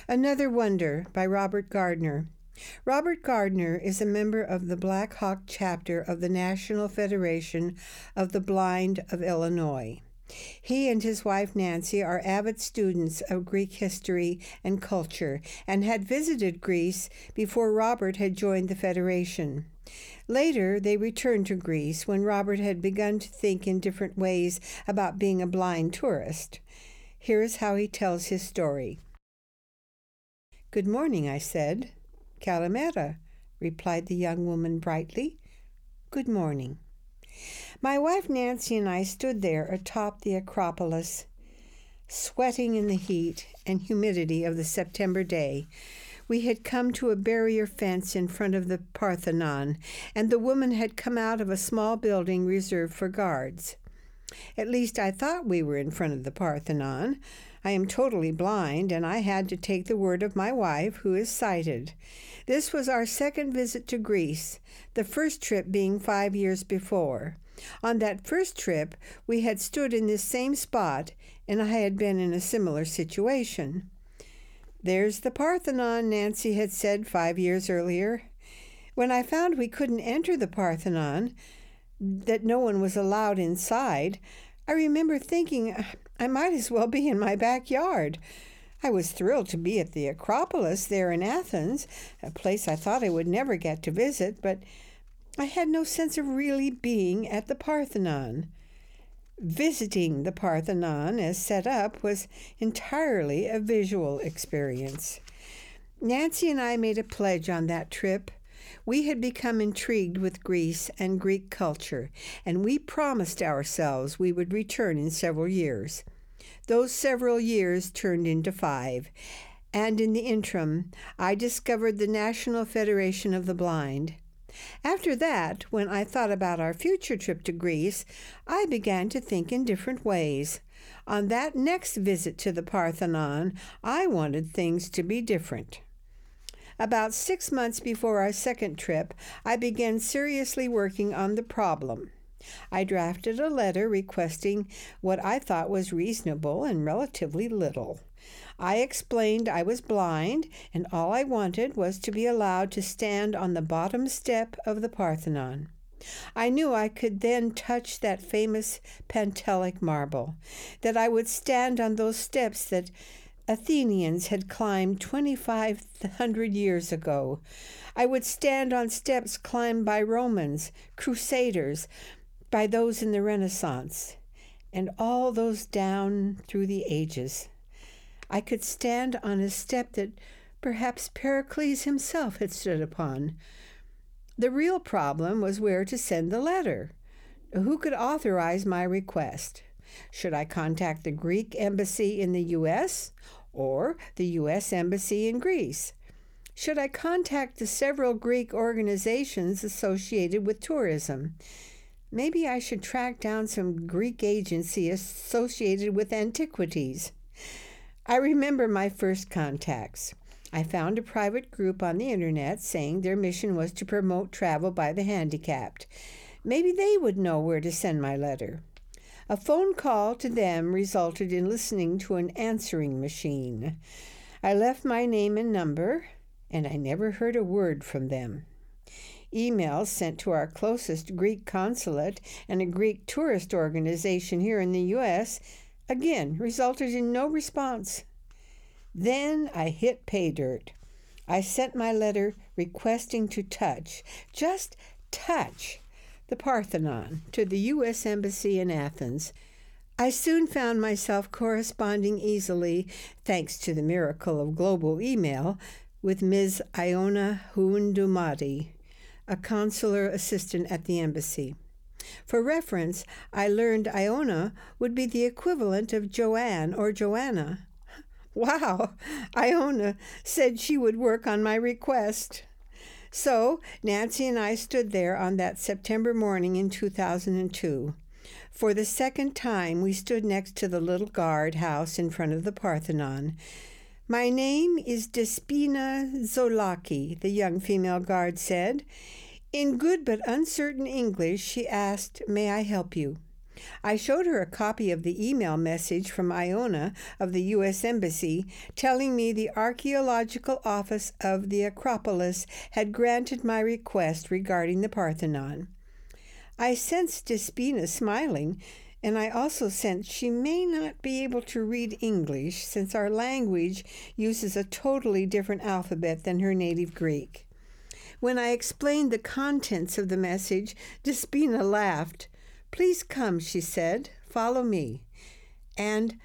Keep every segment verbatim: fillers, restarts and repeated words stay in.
Another Wonder by Robert Gardner. Robert Gardner is a member of the Black Hawk chapter of the National Federation of the Blind of Illinois. He and his wife Nancy are avid students of Greek history and culture and had visited Greece before Robert had joined the Federation. Later, they returned to Greece when Robert had begun to think in different ways about being a blind tourist. Here is how he tells his story. "Good morning," I said. "Kalimera," replied the young woman brightly. "Good morning." My wife Nancy and I stood there atop the Acropolis, sweating in the heat and humidity of the September day. We had come to a barrier fence in front of the Parthenon, and the woman had come out of a small building reserved for guards. At least I thought we were in front of the Parthenon. I am totally blind, and I had to take the word of my wife, who is sighted. This was our second visit to Greece, the first trip being five years before. On that first trip, we had stood in this same spot, and I had been in a similar situation. "There's the Parthenon," Nancy had said five years earlier. When I found we couldn't enter the Parthenon, that no one was allowed inside, I remember thinking I might as well be in my backyard. I was thrilled to be at the Acropolis there in Athens, a place I thought I would never get to visit, but I had no sense of really being at the Parthenon. Visiting the Parthenon as set up was entirely a visual experience. Nancy and I made a pledge on that trip. We had become intrigued with Greece and Greek culture, and we promised ourselves we would return in several years. Those several years turned into five, and in the interim, I discovered the National Federation of the Blind. After that, when I thought about our future trip to Greece, I began to think in different ways. On that next visit to the Parthenon, I wanted things to be different. About six months before our second trip, I began seriously working on the problem. I drafted a letter requesting what I thought was reasonable and relatively little. I explained I was blind, and all I wanted was to be allowed to stand on the bottom step of the Parthenon. I knew I could then touch that famous Pentelic marble, that I would stand on those steps that Athenians had climbed twenty-five hundred years ago. I would stand on steps climbed by Romans, Crusaders, by those in the Renaissance, and all those down through the ages. I could stand on a step that perhaps Pericles himself had stood upon. The real problem was where to send the letter. Who could authorize my request? Should I contact the Greek embassy in the U S or the U S embassy in Greece? Should I contact the several Greek organizations associated with tourism? Maybe I should track down some Greek agency associated with antiquities. I remember my first contacts. I found a private group on the internet saying their mission was to promote travel by the handicapped. Maybe they would know where to send my letter. A phone call to them resulted in listening to an answering machine. I left my name and number, and I never heard a word from them. Emails sent to our closest Greek consulate and a Greek tourist organization here in the U S again resulted in no response. Then I hit pay dirt. I sent my letter requesting to touch, just touch, the Parthenon to the U S Embassy in Athens. I soon found myself corresponding easily, thanks to the miracle of global email, with Miz Iona Houndumati, a consular assistant at the embassy. For reference, I learned Iona would be the equivalent of Joanne or Joanna. Wow! Iona said she would work on my request. So Nancy and I stood there on that September morning in two thousand two. For the second time, we stood next to the little guard house in front of the Parthenon. "My name is Despina Zolaki," the young female guard said. In good but uncertain English, she asked, "May I help you?" I showed her a copy of the email message from Iona of the U S Embassy telling me the Archaeological Office of the Acropolis had granted my request regarding the Parthenon. I sensed Despina smiling, and I also sensed she may not be able to read English since our language uses a totally different alphabet than her native Greek. When I explained the contents of the message, Despina laughed. "Please come," she said. "Follow me." And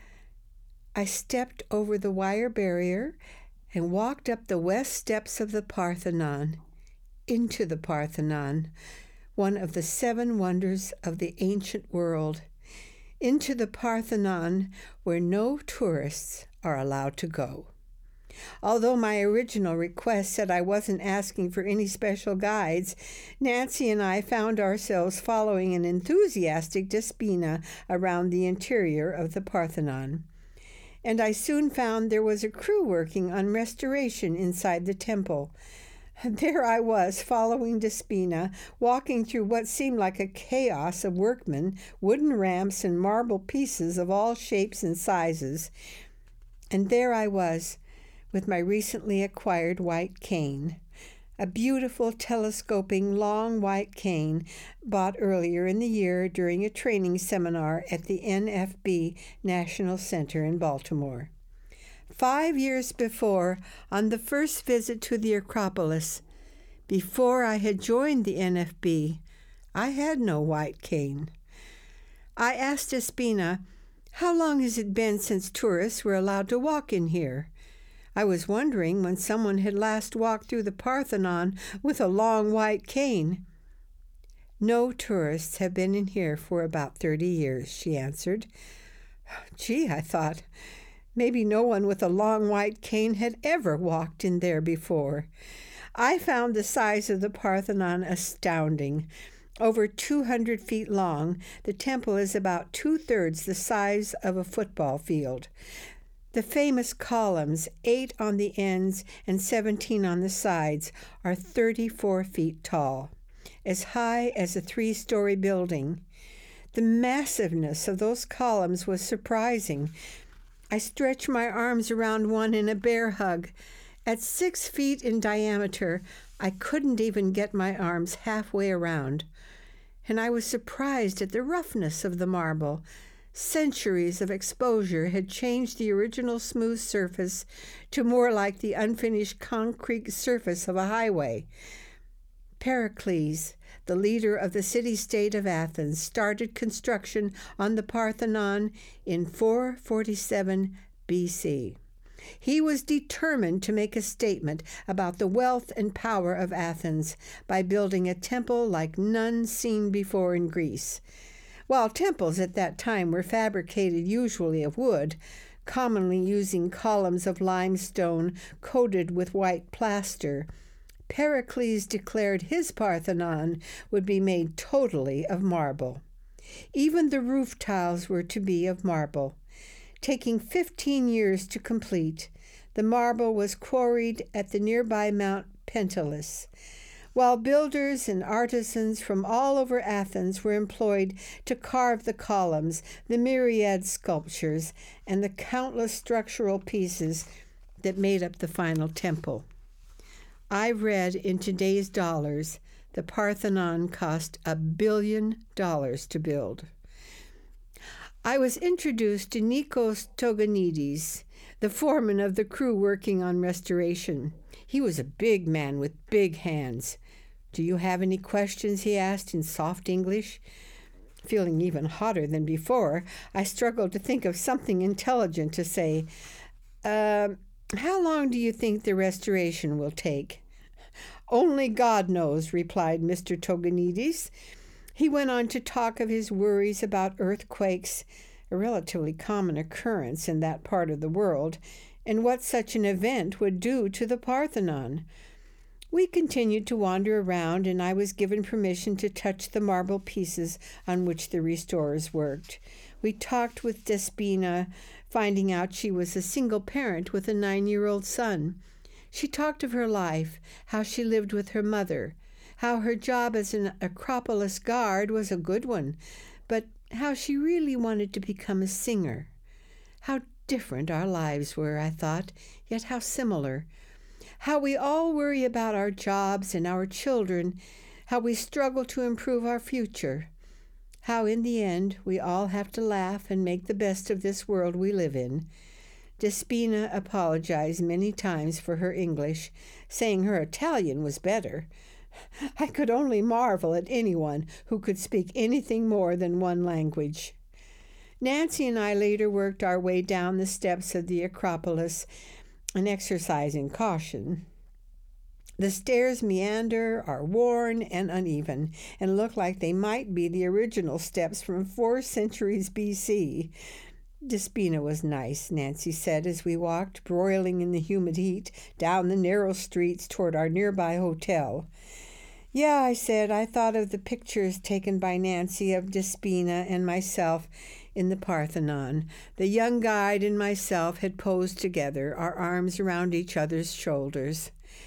I stepped over the wire barrier and walked up the west steps of the Parthenon, into the Parthenon, one of the seven wonders of the ancient world, into the Parthenon where no tourists are allowed to go. Although my original request said I wasn't asking for any special guides, Nancy and I found ourselves following an enthusiastic Despina around the interior of the Parthenon. And I soon found there was a crew working on restoration inside the temple. There I was, following Despina, walking through what seemed like a chaos of workmen, wooden ramps, and marble pieces of all shapes and sizes. And there I was, with my recently acquired white cane, a beautiful telescoping long white cane bought earlier in the year during a training seminar at the N F B National Center in Baltimore. Five years before, on the first visit to the Acropolis, before I had joined the N F B, I had no white cane. I asked Despina, "How long has it been since tourists were allowed to walk in here?" I was wondering when someone had last walked through the Parthenon with a long white cane. "No tourists have been in here for about thirty years, she answered. Gee, I thought, maybe no one with a long white cane had ever walked in there before. I found the size of the Parthenon astounding. Over two hundred feet long, the temple is about two-thirds the size of a football field. The famous columns, eight on the ends and seventeen on the sides, are thirty-four feet tall, as high as a three-story building. The massiveness of those columns was surprising. I stretched my arms around one in a bear hug. At six feet in diameter, I couldn't even get my arms halfway around. And I was surprised at the roughness of the marble. Centuries of exposure had changed the original smooth surface to more like the unfinished concrete surface of a highway. Pericles, the leader of the city-state of Athens, started construction on the Parthenon in four forty-seven B C. He was determined to make a statement about the wealth and power of Athens by building a temple like none seen before in Greece. While temples at that time were fabricated usually of wood, commonly using columns of limestone coated with white plaster, Pericles declared his Parthenon would be made totally of marble. Even the roof tiles were to be of marble. Taking fifteen years to complete, the marble was quarried at the nearby Mount Pentelis. While builders and artisans from all over Athens were employed to carve the columns, the myriad sculptures, and the countless structural pieces that made up the final temple. I read in today's dollars the Parthenon cost a billion dollars to build. I was introduced to Nikos Toganides, the foreman of the crew working on restoration. He was a big man with big hands. "Do you have any questions?" he asked in soft English. Feeling even hotter than before, I struggled to think of something intelligent to say. Uh, how long do you think the restoration will take?" "Only God knows," replied Mister Toganides. He went on to talk of his worries about earthquakes, a relatively common occurrence in that part of the world, and what such an event would do to the Parthenon. We continued to wander around, and I was given permission to touch the marble pieces on which the restorers worked. We talked with Despina, finding out she was a single parent with a nine-year-old son. She talked of her life, how she lived with her mother, how her job as an Acropolis guard was a good one, but how she really wanted to become a singer. How different our lives were, I thought, yet how similar. How we all worry about our jobs and our children, how we struggle to improve our future. How in the end we all have to laugh and make the best of this world we live in. Despina apologized many times for her English, saying her Italian was better. I could only marvel at anyone who could speak anything more than one language. Nancy and I later worked our way down the steps of the Acropolis, an exercise in caution. The stairs meander, are worn and uneven, and look like they might be the original steps from four centuries B C. Despina was nice, Nancy said as we walked, broiling in the humid heat, down the narrow streets toward our nearby hotel. Yeah, I said, I thought of the pictures taken by Nancy of Despina and myself in the Parthenon. The young guide and myself had posed together, our arms around each other's shoulders.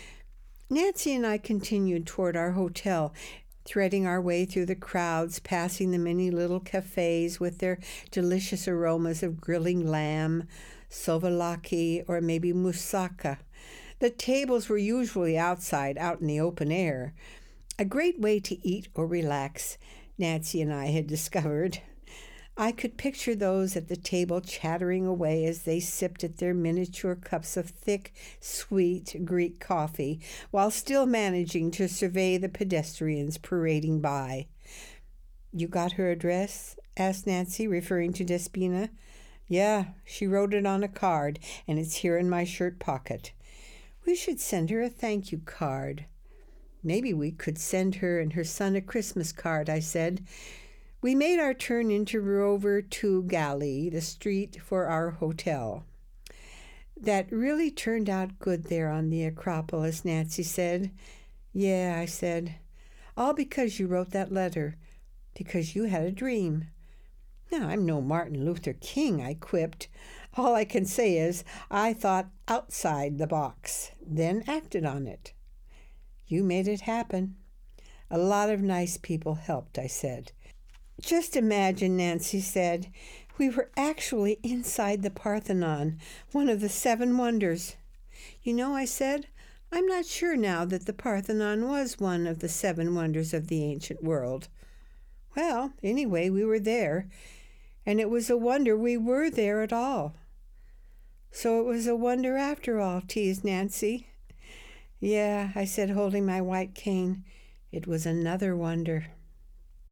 Nancy and I continued toward our hotel, threading our way through the crowds, passing the many little cafes with their delicious aromas of grilling lamb, souvlaki, or maybe moussaka. The tables were usually outside, out in the open air. A great way to eat or relax, Nancy and I had discovered. I could picture those at the table chattering away as they sipped at their miniature cups of thick, sweet Greek coffee, while still managing to survey the pedestrians parading by. "You got her address?" asked Nancy, referring to Despina. "Yeah, she wrote it on a card, and it's here in my shirt pocket." "We should send her a thank you card." "Maybe we could send her and her son a Christmas card," I said. We made our turn into Rover two Galley, the street for our hotel. "That really turned out good there on the Acropolis," Nancy said. "Yeah," I said. "All because you wrote that letter, because you had a dream." "Now, I'm no Martin Luther King," I quipped. "All I can say is I thought outside the box, then acted on it." "You made it happen." "A lot of nice people helped," I said. "Just imagine," Nancy said, "we were actually inside the Parthenon, one of the seven wonders." "You know," I said, "I'm not sure now that the Parthenon was one of the seven wonders of the ancient world." "Well, anyway, we were there, and it was a wonder we were there at all." "So it was a wonder after all," teased Nancy. "Yeah," I said, holding my white cane, "it was another wonder."